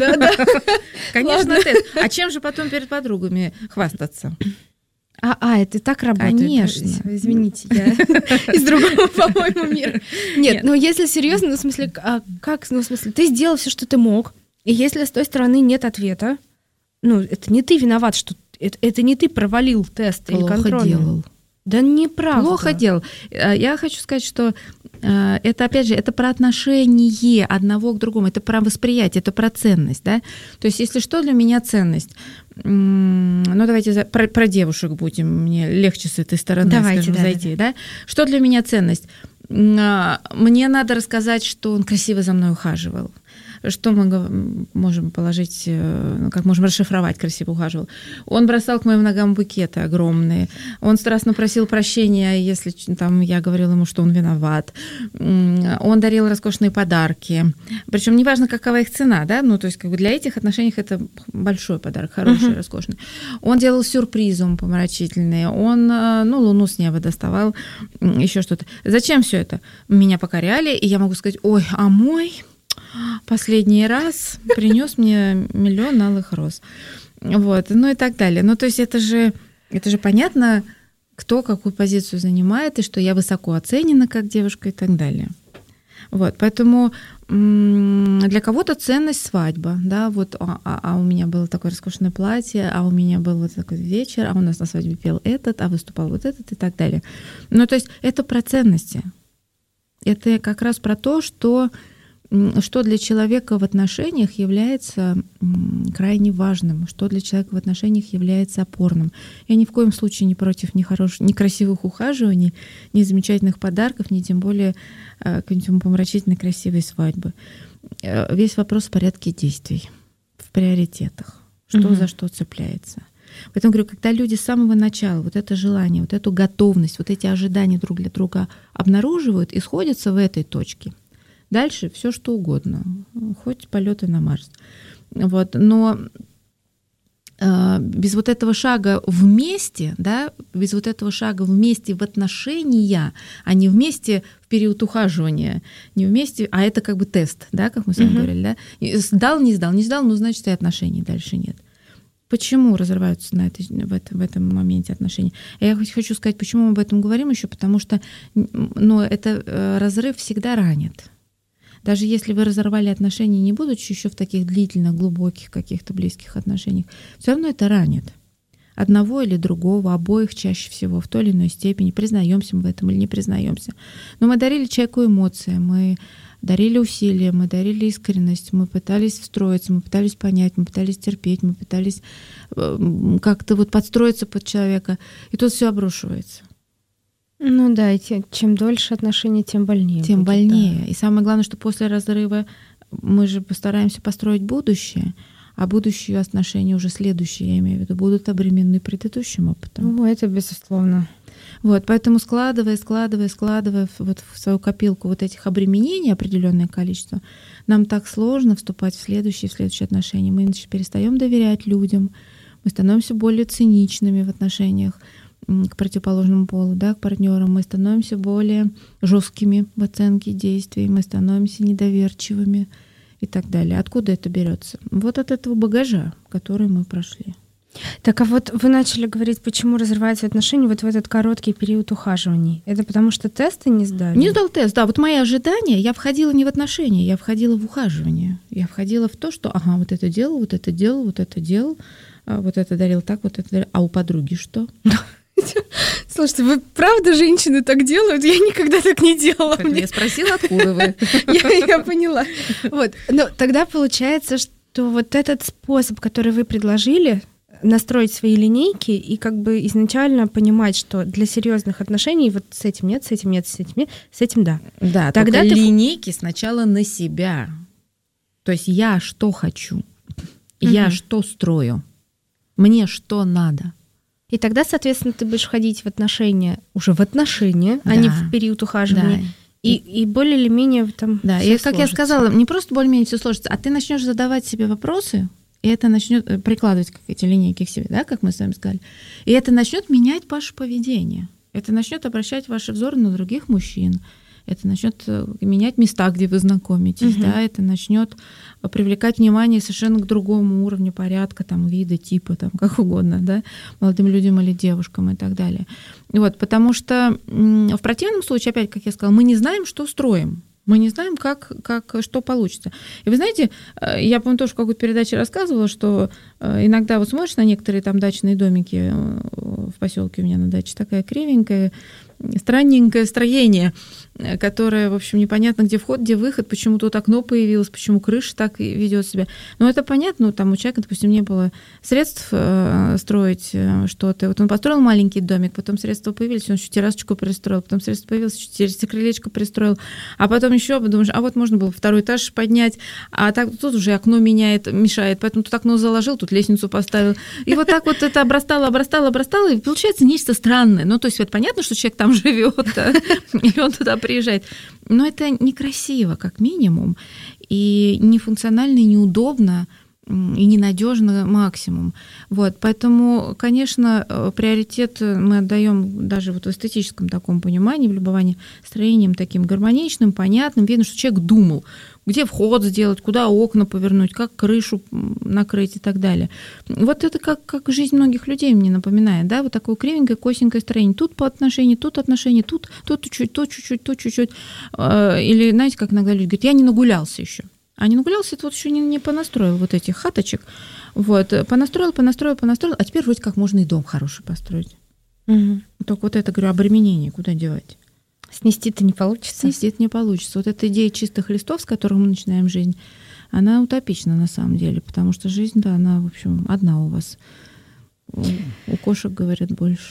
Конечно, тест. А чем же потом перед подругами хвастаться? А, а, это так работает? Конечно. Извините, я из другого, по-моему, мира. Нет, ну если серьезно, ну в смысле, а как, ну в смысле, ты сделал все, что ты мог, и если с той стороны нет ответа, ну это не ты виноват, что это, это не ты провалил тест или контроль. Плохо делал. Да неправда. Плохо делал. Я хочу сказать, что это, опять же, это про отношение одного к другому, это про восприятие, это про ценность, да. То есть, если что для меня ценность, ну, давайте про, про девушек будем, мне легче с этой стороны, давайте, скажем, да, зайти, да. да. Что для меня ценность? Мне надо рассказать, что он красиво за мной ухаживал. Что мы можем положить, как можем расшифровать красиво ухаживал. Он бросал к моим ногам букеты огромные. Он страстно просил прощения, если там, я говорила ему, что он виноват. Он дарил роскошные подарки. Причем неважно, какова их цена, да, ну, то есть как бы для этих отношений это большой подарок, хороший, uh-huh. роскошный. Он делал сюрпризы помрачительные. Он, ну, луну с неба доставал, еще что-то. Зачем все это? Меня покоряли, и я могу сказать, ой, а мой... последний раз принес мне миллион алых роз. Вот, ну и так далее. Ну, то есть это же, это же понятно, кто какую позицию занимает, и что я высоко оценена как девушка и так далее. Вот, поэтому для кого-то ценность свадьба, да, вот, а, а у меня было такое роскошное платье, а у меня был вот такой вечер, а у нас на свадьбе пел этот, а выступал вот этот и так далее. Ну, то есть это про ценности. Это как раз про то, что, что для человека в отношениях является крайне важным, что для человека в отношениях является опорным. Я ни в коем случае не против ни, хороших, ни красивых ухаживаний, ни замечательных подарков, ни тем более какой-нибудь умопомрачительной красивой свадьбы. Весь вопрос в порядке действий, в приоритетах, что угу. за что цепляется. Поэтому говорю, когда люди с самого начала вот это желание, вот эту готовность, вот эти ожидания друг для друга обнаруживают и сходятся в этой точке, дальше все что угодно, хоть полеты на Марс. Вот. Но э, без вот этого шага вместе, да, без вот этого шага вместе в отношения, а не вместе в период ухаживания, не вместе, а это как бы тест, да, как мы с вами mm-hmm. говорили, да, сдал, не сдал, не сдал, ну, значит, и отношений дальше нет. Почему разрываются на этой, в, этом, в этом моменте отношения? Я хочу сказать, почему мы об этом говорим еще, потому что ну, это разрыв всегда ранит. Даже если вы разорвали отношения, не будучи еще в таких длительных, глубоких каких-то близких отношениях, все равно это ранит. Одного или другого, обоих чаще всего, в той или иной степени, признаемся мы в этом или не признаемся. Но мы дарили человеку эмоции, мы дарили усилия, мы дарили искренность, мы пытались встроиться, мы пытались понять, мы пытались терпеть, мы пытались как-то вот подстроиться под человека, и тут все обрушивается. Ну да, и тем, чем дольше отношения, тем больнее. Тем будет, больнее. Да. И самое главное, что после разрыва мы же постараемся построить будущее, а будущие отношения уже следующие, я имею в виду, будут обременены предыдущим опытом. Ну, это безусловно. Вот, поэтому складывая, складывая, складывая вот в свою копилку вот этих обременений определенное количество, нам так сложно вступать в следующие, в следующие отношения. Мы перестаем доверять людям, мы становимся более циничными в отношениях к противоположному полу, да, к партнерам, мы становимся более жесткими в оценке действий, мы становимся недоверчивыми и так далее. Откуда это берется? Вот от этого багажа, который мы прошли. Так, а вот вы начали говорить, почему разрываются отношения вот в этот короткий период ухаживаний. Это потому что тесты не сдали? Не сдал тест, да. Вот мои ожидания, я входила не в отношения, я входила в ухаживание. Я входила в то, что, ага, вот это делал, вот это делал, вот это делал, вот это дарил так, вот это дарил. А у подруги что? Слушайте, вы правда женщины так делают? Я никогда так не делала. Я спросила, откуда вы? Я поняла. Вот. Но тогда получается, что вот этот способ, который вы предложили, настроить свои линейки и как бы изначально понимать, что для серьезных отношений вот с этим нет, с этим нет, с этим нет, с этим да. Да, тогда только ты... линейки сначала на себя. То есть я что хочу, я угу. что строю, мне что надо. И тогда, соответственно, ты будешь входить в отношения, уже в отношения, да. а не в период ухаживания. Да. И, и более или менее там. Да, и как я сказала, не просто более-менее все сложится, а ты начнешь задавать себе вопросы, и это начнет прикладывать как эти линейки к себе, да, как мы с вами сказали. И это начнет менять ваше поведение. Это начнет обращать ваши взоры на других мужчин. Это начнет менять места, где вы знакомитесь, угу. да, это начнет привлекать внимание совершенно к другому уровню порядка, там, вида, типа, там, как угодно, да, молодым людям или девушкам и так далее. Вот, потому что в противном случае, опять, как я сказала, мы не знаем, что строим. Мы не знаем, как, как, что получится. И вы знаете, я, по-моему, тоже в какой-то передаче рассказывала, что иногда вот смотришь на некоторые там дачные домики в поселке у меня на даче, такая кривенькая, странненькое строение, которое, в общем, непонятно, где вход, где выход, почему тут окно появилось, почему крыша так ведет себя. Но это понятно, ну, там у человека, допустим, не было средств э, строить что-то. Вот он построил маленький домик, потом средства появились, он еще террасочку пристроил, потом средства появилось, еще крылечко пристроил, а потом еще подумаешь, а вот можно было второй этаж поднять, а так тут уже окно меняет, мешает, поэтому тут окно заложил, тут лестницу поставил. И вот так вот это обрастало, обрастало, обрастало, и получается нечто странное. Ну, то есть вот понятно, что человек там живет, да, и он туда приезжает. Но это некрасиво, как минимум, и нефункционально, и неудобно, и ненадежно максимум. Вот, поэтому, конечно, приоритет мы отдаем даже вот в эстетическом таком понимании, в любовании строением таким гармоничным, понятным. Видно, что человек думал. где вход сделать, куда окна повернуть, как крышу накрыть и так далее. Вот это как, как жизнь многих людей мне напоминает, да, вот такое кривенькое, косенькое строение. Тут по отношению, тут отношения, тут, тут чуть-чуть, тут чуть-чуть, тут чуть-чуть. Или, знаете, как иногда люди говорят, я не нагулялся еще. А не нагулялся, это вот еще не, не понастроил вот этих хаточек. Вот, понастроил, понастроил, понастроил, а теперь вроде как можно и дом хороший построить. Угу. Только вот это, говорю, обременение, куда девать? Снести-то не получится. Снести-то не получится. Вот эта идея чистых листов, с которых мы начинаем жизнь, она утопична на самом деле, потому что жизнь, да, она, в общем, одна у вас. У, у кошек, говорят, больше.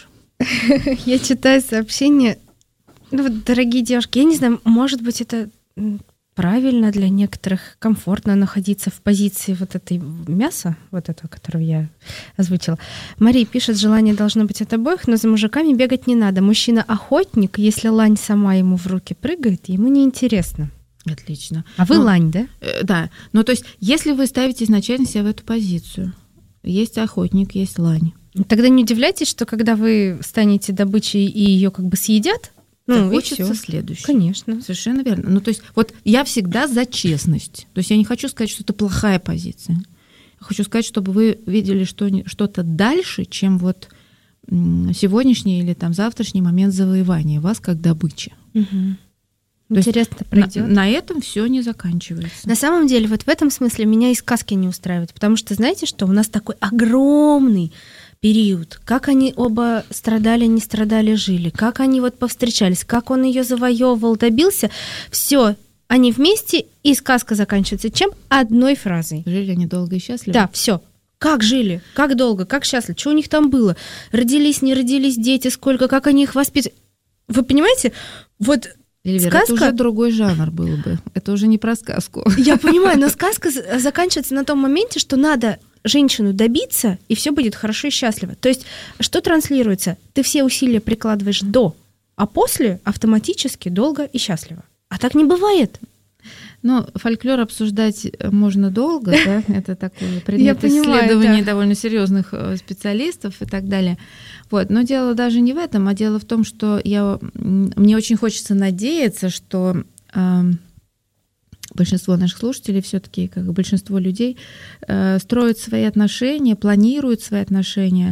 Я читаю сообщение. Ну вот, дорогие девушки, я не знаю, может быть, это правильно для некоторых, комфортно находиться в позиции вот этой мяса, вот этого, которое я озвучила. Мария пишет, желание должно быть от обоих, но за мужиками бегать не надо. Мужчина охотник, если лань сама ему в руки прыгает, ему неинтересно. Отлично. А вы ну, лань, да? Э, да. Ну, то есть, если вы ставите изначально себя в эту позицию, есть охотник, есть лань. Тогда не удивляйтесь, что когда вы станете добычей и ее как бы съедят, ну, хочется следующее. Конечно. Совершенно верно. Ну, то есть, вот я всегда за честность. То есть я не хочу сказать, что это плохая позиция. Я хочу сказать, чтобы вы видели что, что-то дальше, чем вот сегодняшний или там завтрашний момент завоевания вас как добычи. Угу. Интересно пройдет. На, на этом все не заканчивается. На самом деле, вот в этом смысле меня и сказки не устраивают, потому что, знаете что, у нас такой огромный период, как они оба страдали, не страдали, жили, как они вот повстречались, как он ее завоевывал, добился, все, они вместе, и сказка заканчивается чем? Одной фразой. Жили они долго и счастливо? Да, все. Как жили, как долго, как счастливо, что у них там было, родились, не родились дети, сколько, как они их воспитывали. Вы понимаете, вот Эльвира, сказка... это уже другой жанр был бы, это уже не про сказку. Я понимаю, но сказка заканчивается на том моменте, что надо женщину добиться, и все будет хорошо и счастливо. То есть, что транслируется? Ты все усилия прикладываешь до, а после автоматически долго и счастливо. А так не бывает. Ну, фольклор обсуждать можно долго, да, это такой предмет исследований довольно серьезных специалистов и так далее. Вот, но дело даже не в этом, а дело в том, что я, мне очень хочется надеяться, что э, большинство наших слушателей, все-таки, как большинство людей, э, строят свои отношения, планируют свои отношения,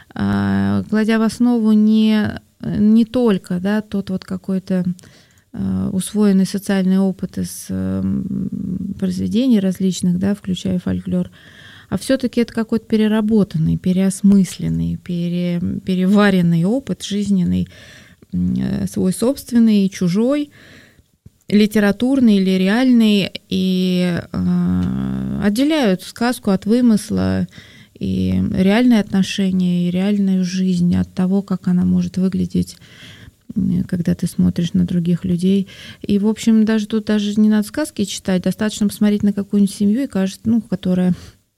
э, кладя в основу не, не только, да, тот вот какой-то усвоенный социальный опыт из произведений различных, да, включая фольклор, а все-таки это какой-то переработанный, переосмысленный, пере, переваренный опыт жизненный, свой собственный и чужой, литературный или реальный, и э, отделяют сказку от вымысла, и реальные отношения, и реальную жизнь от того, как она может выглядеть, когда ты смотришь на других людей. И, в общем, даже тут даже не надо сказки читать, достаточно посмотреть на какую-нибудь семью, и кажется, ну, которая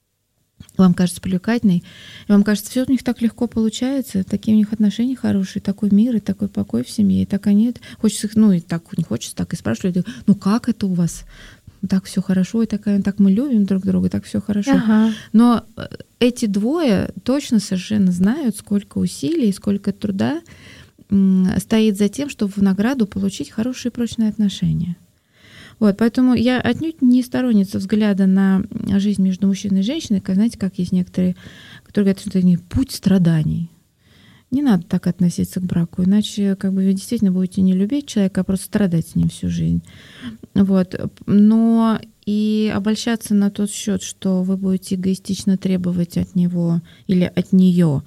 вам кажется привлекательной, и вам кажется, все у них так легко получается, такие у них отношения хорошие, такой мир, и такой покой в семье, и так они, хочется их, ну, и так не хочется, так и спрашивают, ну, как это у вас? Так все хорошо, и так, так мы любим друг друга, так все хорошо. Ага. Но эти двое точно совершенно знают, сколько усилий, сколько труда стоит за тем, чтобы в награду получить хорошие и прочные отношения. Вот, поэтому я отнюдь не сторонница взгляда на жизнь между мужчиной и женщиной, как, знаете, как есть некоторые, которые говорят, что это не путь страданий. Не надо так относиться к браку, иначе как бы вы действительно будете не любить человека, а просто страдать с ним всю жизнь. Вот. Но и обольщаться на тот счет, что вы будете эгоистично требовать от него или от нее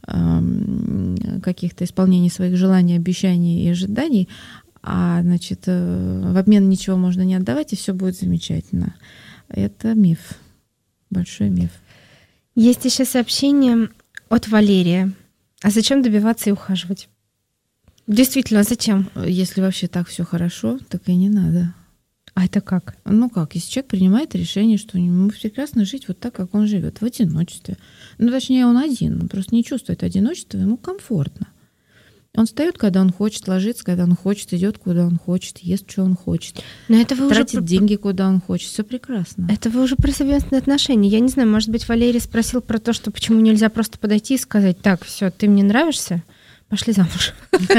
каких-то исполнений своих желаний, обещаний и ожиданий, а, значит, в обмен ничего можно не отдавать, и все будет замечательно. Это миф, большой миф. Есть еще сообщение от Валерия. А зачем добиваться и ухаживать? Действительно, зачем? Если вообще так все хорошо, так и не надо. А это как? Ну как, если человек принимает решение, что ему прекрасно жить вот так, как он живет, в одиночестве. Ну, точнее, он один, он просто не чувствует одиночества, ему комфортно. Он встает, когда он хочет, ложится, когда он хочет, идет, куда он хочет, ест, что он хочет. Но это вы тратит уже деньги, куда он хочет. Все прекрасно. Это вы уже про совместные отношения. Я не знаю, может быть, Валерий спросил про то, что почему нельзя просто подойти и сказать: так, все, ты мне нравишься, пошли замуж.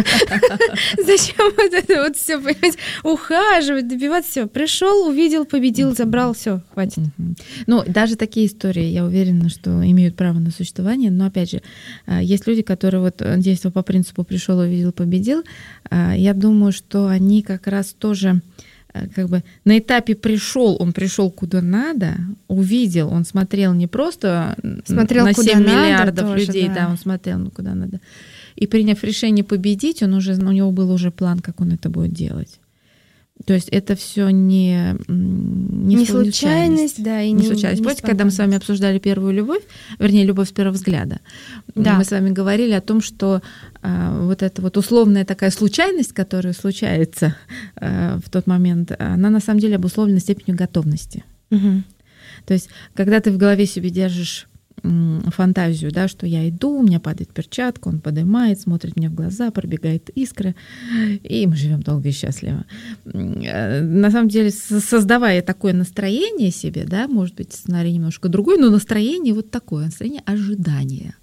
Зачем вот это вот все, понимаете, ухаживать, добиваться, все. Пришел, увидел, победил, забрал, все, хватит. Ну, даже такие истории, я уверена, что имеют право на существование, но, опять же, есть люди, которые вот действуют по принципу пришел, увидел, победил. Я думаю, что они как раз тоже как бы на этапе пришел, он пришел куда надо, увидел, он смотрел не просто смотрел на семь куда миллиардов надо людей, тоже, да. да, он смотрел, ну куда надо. И приняв решение победить, он уже, у него был уже план, как он это будет делать. То есть это все не, не, не случайность, да, и не, не случайность. Не Помните, когда мы с вами обсуждали первую любовь, вернее, любовь с первого взгляда, да. мы с вами говорили о том, что а, вот эта вот условная такая случайность, которая случается а, в тот момент, она на самом деле обусловлена степенью готовности. Угу. То есть когда ты в голове себе держишь фантазию, да, что я иду, у меня падает перчатка, он поднимает, смотрит мне в глаза, пробегает искра, и мы живем долго и счастливо. На самом деле, создавая такое настроение себе, да, может быть, сценарий немножко другой, но настроение вот такое, настроение ожидания.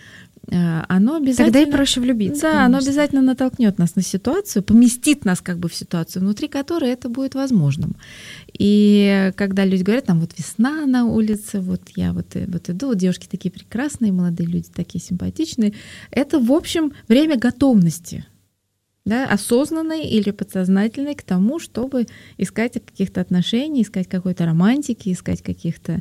Оно обязательно... Тогда и проще влюбиться. Да, конечно. Оно обязательно натолкнет нас на ситуацию, поместит нас как бы в ситуацию, внутри которой это будет возможным. И когда люди говорят, там вот весна на улице, вот я вот, вот иду, вот девушки такие прекрасные, молодые люди такие симпатичные, это, в общем, время готовности, да, осознанной или подсознательной к тому, чтобы искать каких-то отношений, искать какой-то романтики, искать каких-то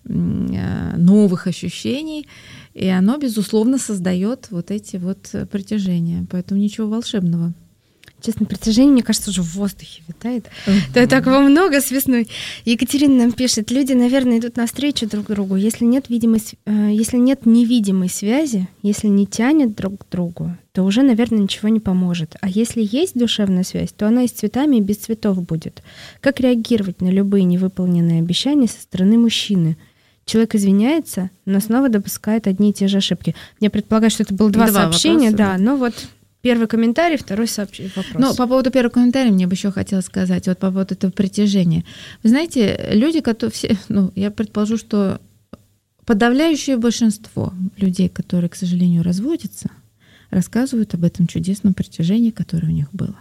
новых ощущений. И оно, безусловно, создает вот эти вот притяжения. Поэтому ничего волшебного. Честно, притяжение, мне кажется, уже в воздухе витает. Да, так во много с весной. Екатерина нам пишет, люди, наверное, идут навстречу друг другу. Если нет видимой, если нет невидимой связи, если не тянет друг к другу, то уже, наверное, ничего не поможет. А если есть душевная связь, то она и с цветами, и без цветов будет. Как реагировать на любые невыполненные обещания со стороны мужчины? Человек извиняется, но снова допускает одни и те же ошибки. Я предполагаю, что это было два, два сообщения, вопроса, да, да, но вот первый комментарий, второй сообщ... вопрос. Ну, по поводу первого комментария мне бы еще хотелось сказать, вот по поводу этого притяжения. Вы знаете, люди, которые все, ну, я предположу, что подавляющее большинство людей, которые, к сожалению, разводятся, рассказывают об этом чудесном притяжении, которое у них было.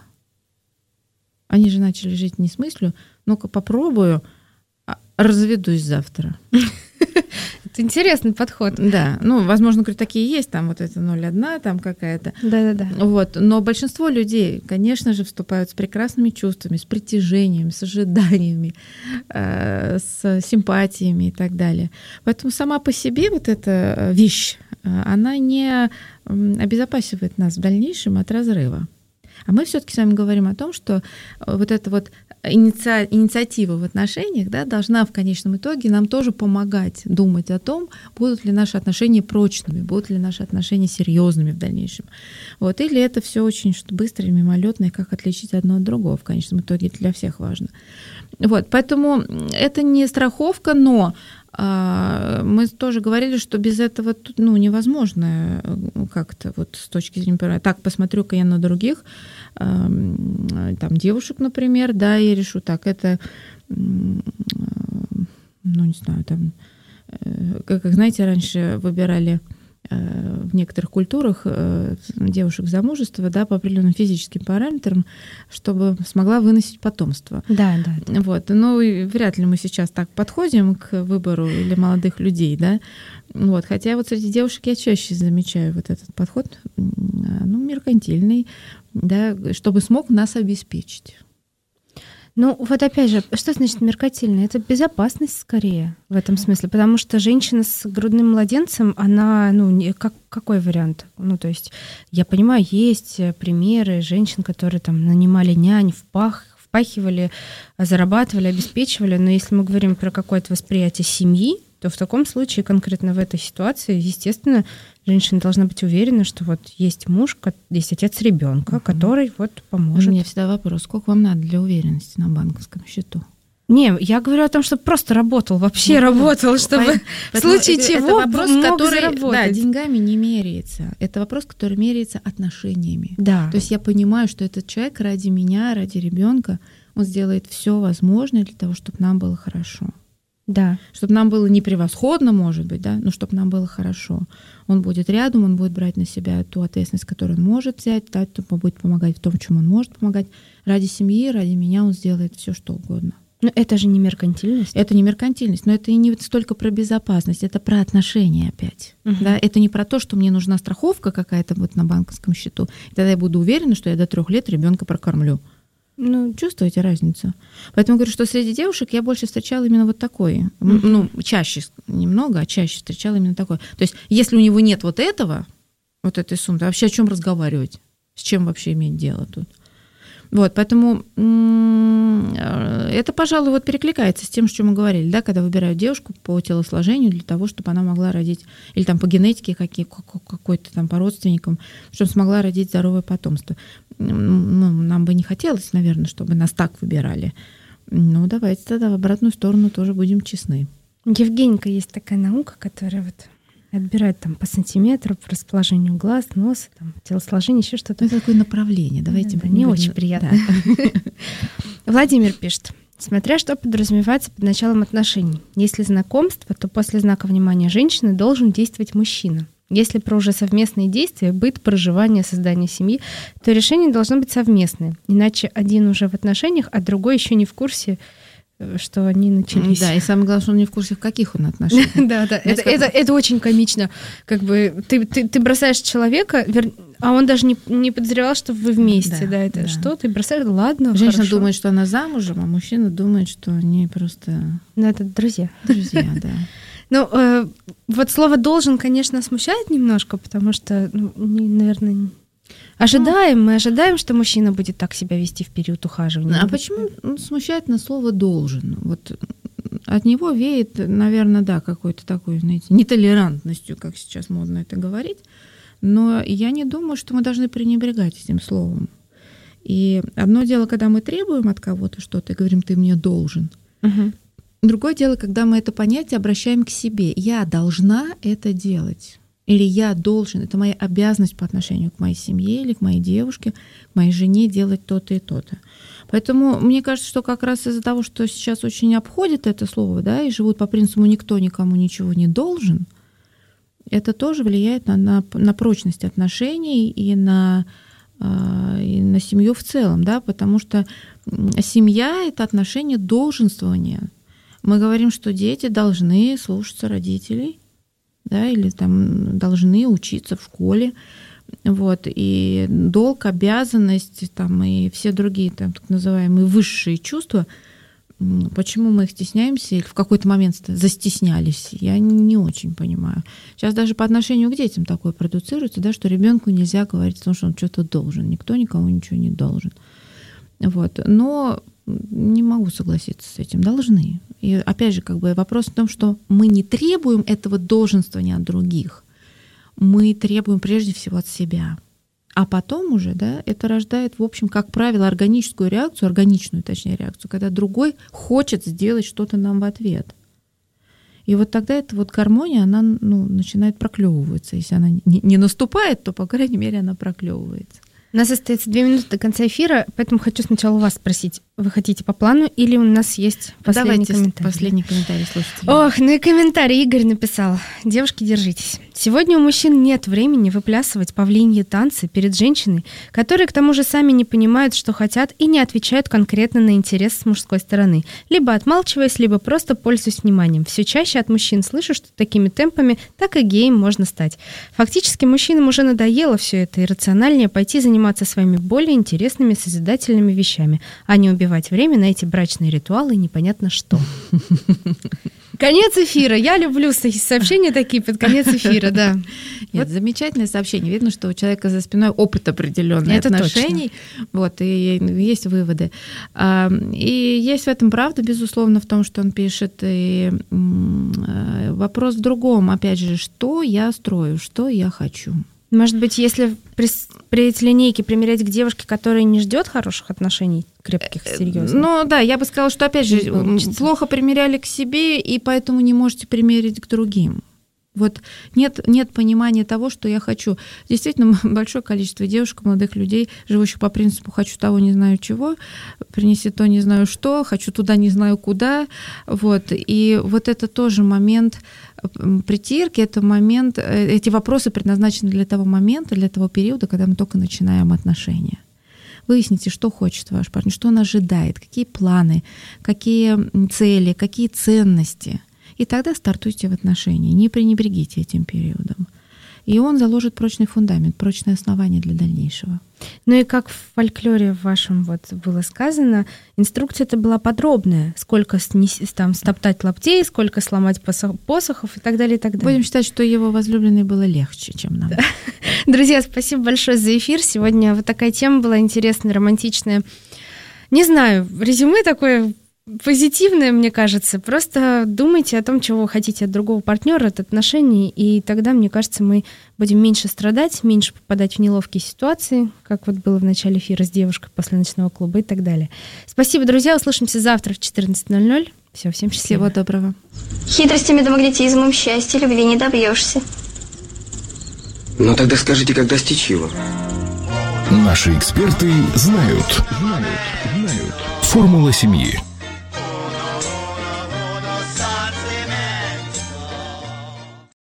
Они же начали жить не с мыслью, ну-ка попробую, разведусь завтра. Это интересный подход. Да, ну, возможно, говорю, такие есть, там вот это ноль один, там какая-то. Да-да-да. Вот, но большинство людей, конечно же, вступают с прекрасными чувствами, с притяжениями, с ожиданиями, э, с симпатиями и так далее. Поэтому сама по себе вот эта вещь, она не обезопасивает нас в дальнейшем от разрыва. А мы все-таки с вами говорим о том, что вот эта вот иници... инициатива в отношениях, да, должна в конечном итоге нам тоже помогать думать о том, будут ли наши отношения прочными, будут ли наши отношения серьезными в дальнейшем. Вот. Или это все очень быстро и мимолетно, и как отличить одно от другого в конечном итоге для всех важно. Вот. Поэтому это не страховка, но мы тоже говорили, что без этого ну, невозможно как-то вот с точки зрения... Так, посмотрю-ка я на других там, девушек, например, да, и решу, так, это, ну, не знаю, там, как, знаете, раньше выбирали в некоторых культурах девушек замужества, да, по определенным физическим параметрам, чтобы смогла выносить потомство. Да, да. Вот. Ну, и вряд ли мы сейчас так подходим к выбору или молодых людей, да. Вот. Хотя вот среди девушек я чаще замечаю вот этот подход, ну, меркантильный, да, чтобы смог нас обеспечить. Ну, вот опять же, что значит меркантильно? Это безопасность скорее в этом смысле, потому что женщина с грудным младенцем, она, ну, не, как, какой вариант? Ну, то есть, я понимаю, есть примеры женщин, которые там нанимали нянь, впах, впахивали, зарабатывали, обеспечивали, но если мы говорим про какое-то восприятие семьи, то в таком случае, конкретно в этой ситуации, естественно, женщина должна быть уверена, что вот есть муж, есть отец ребенка, uh-huh. который вот поможет. У меня всегда вопрос, сколько вам надо для уверенности на банковском счету? Не, я говорю о том, чтобы просто работал, вообще ну, работал, чтобы в случае это, чего это вопрос, мог который, заработать. Да, деньгами не меряется. Это вопрос, который меряется отношениями. Да. То есть я понимаю, что этот человек ради меня, ради ребенка, он сделает все возможное для того, чтобы нам было хорошо. Да. Чтобы нам было не превосходно, может быть, да, но чтобы нам было хорошо. Он будет рядом, он будет брать на себя ту ответственность, которую он может взять, да, он будет помогать в том, в чем он может помогать. Ради семьи, ради меня он сделает все, что угодно. Но это же не меркантильность. Это не меркантильность, но это и не столько про безопасность, это про отношения опять. Uh-huh. Да? Это не про то, что мне нужна страховка какая-то вот на банковском счету, и тогда я буду уверена, что я до трех лет ребенка прокормлю. Ну, чувствуете разницу? Поэтому говорю, что среди девушек я больше встречала именно вот такой. Mm-hmm. Ну, чаще, немного, а чаще встречала именно такой. То есть, если у него нет вот этого, вот этой суммы, вообще о чем разговаривать? С чем вообще иметь дело тут? Вот, поэтому это, пожалуй, вот перекликается с тем, о чем мы говорили, да, когда выбирают девушку по телосложению для того, чтобы она могла родить, или там по генетике какие, какой-то там по родственникам, чтобы смогла родить здоровое потомство. Ну, нам бы не хотелось, наверное, чтобы нас так выбирали. Ну, давайте тогда в обратную сторону тоже будем честны. Евгенька, есть такая наука, которая вот отбирает там по сантиметру, по расположению глаз, нос, там, телосложение, еще что-то. Ну, это такое направление. Давайте да, не будем... очень приятно. Владимир пишет. Смотря что подразумевается под началом отношений. Если знакомство, то после знака внимания женщины должен действовать мужчина. Если про уже совместные действия, быт, проживание, создание семьи, то решение должно быть совместное. Иначе один уже в отношениях, а другой еще не в курсе, что они начались. Да, и самое главное, что он не в курсе, в каких он отношениях. Да, да, это, это, это очень комично. Как бы ты, ты, ты бросаешь человека, вер... а он даже не, не подозревал, что вы вместе. Да, да, это да. Что? Ты бросаешь, ладно, женщина хорошо. Думает, что она замужем, а мужчина думает, что они просто... Ну, это друзья. Друзья, да. Ну, э, вот слово «должен», конечно, смущает немножко, потому что, ну, не, наверное... Ожидаем, мы ожидаем, что мужчина будет так себя вести в период ухаживания. А почему смущает на слово «должен»? Вот от него веет, наверное, да, какой-то такой, знаете, нетолерантностью, как сейчас модно это говорить, но я не думаю, что мы должны пренебрегать этим словом. И одно дело, когда мы требуем от кого-то что-то и говорим «ты мне должен», угу. Другое дело, когда мы это понятие обращаем к себе. Я должна это делать. Или я должен, это моя обязанность по отношению к моей семье или к моей девушке, к моей жене делать то-то и то-то. Поэтому мне кажется, что как раз из-за того, что сейчас очень обходят это слово, да, и живут по принципу «никто никому ничего не должен», это тоже влияет на, на, на прочность отношений и на, э, и на семью в целом, да, потому что семья — это отношение долженствования. Мы говорим, что дети должны слушаться родителей, да, или там должны учиться в школе, вот, и долг, обязанность, там, и все другие там, так называемые высшие чувства, почему мы их стесняемся или в какой-то момент застеснялись, я не очень понимаю. Сейчас даже по отношению к детям такое продуцируется, да, что ребенку нельзя говорить о том, что он что-то должен, никто никому ничего не должен. Вот. Но не могу согласиться с этим, должны. И опять же, как бы вопрос в том, что мы не требуем этого долженствования от других, мы требуем прежде всего от себя. А потом уже, да, это рождает, в общем, как правило, органическую реакцию, органичную, точнее, реакцию, когда другой хочет сделать что-то нам в ответ. И вот тогда эта вот гармония, она, ну, начинает проклевываться. Если она не, не наступает, то, по крайней мере, она проклевывается. У нас остается две минуты до конца эфира, поэтому хочу сначала у вас спросить, вы хотите по плану или у нас есть последний Давайте комментарий? Последний комментарий, слушайте. Ох, ну и комментарий Игорь написал. Девушки, держитесь. Сегодня у мужчин нет времени выплясывать павлиньи танцы перед женщиной, которые к тому же сами не понимают, что хотят, и не отвечают конкретно на интерес с мужской стороны, либо отмалчиваясь, либо просто пользуясь вниманием. Все чаще от мужчин слышу, что такими темпами так и геем можно стать. Фактически мужчинам уже надоело все это, и рациональнее пойти заниматься своими более интересными, созидательными вещами, а не убивать время на эти брачные ритуалы и непонятно что. Конец эфира. Я люблю сообщения такие под конец эфира, да. Нет, вот. Замечательное сообщение. Видно, что у человека за спиной опыт определенный это отношений. Точно. Вот, и есть выводы. И есть в этом правда, безусловно, в том, что он пишет. И вопрос в другом. Опять же, что я строю, что я хочу. Может быть, если при, при этой линейке примерять к девушке, которая не ждет хороших отношений, крепких, серьезных. Ну да, я бы сказала, что опять же плохо примеряли к себе, и поэтому не можете примерить к другим. Вот нет, нет понимания того, что я хочу. Действительно, большое количество девушек, молодых людей, живущих по принципу «хочу того, не знаю чего», «принеси то, не знаю что», «хочу туда, не знаю куда». Вот. И вот это тоже момент притирки, это момент, эти вопросы предназначены для того момента, для того периода, когда мы только начинаем отношения. Выясните, что хочет ваш партнер, что он ожидает, какие планы, какие цели, какие ценности. И тогда стартуйте в отношения, не пренебрегите этим периодом. И он заложит прочный фундамент, прочное основание для дальнейшего. Ну и как в фольклоре вашем вот было сказано, инструкция-то была подробная. Сколько снес, там, стоптать лаптей, сколько сломать посохов и так далее, и так далее. Будем считать, что его возлюбленной было легче, чем нам. Да. Друзья, спасибо большое за эфир. Сегодня вот такая тема была интересная, романтичная. Не знаю, резюме такое позитивное, мне кажется. Просто думайте о том, чего вы хотите от другого партнера, от отношений, и тогда, мне кажется, мы будем меньше страдать, меньше попадать в неловкие ситуации, как вот было в начале эфира с девушкой после ночного клуба и так далее. Спасибо, друзья. Услышимся завтра в четырнадцать ноль ноль. Все, всем счастливо. Всего доброго. Хитростями да магнетизмом счастья любви не добьешься. Ну тогда скажите, как достичь его? Наши эксперты знают. Знают. Знают. Формула семьи.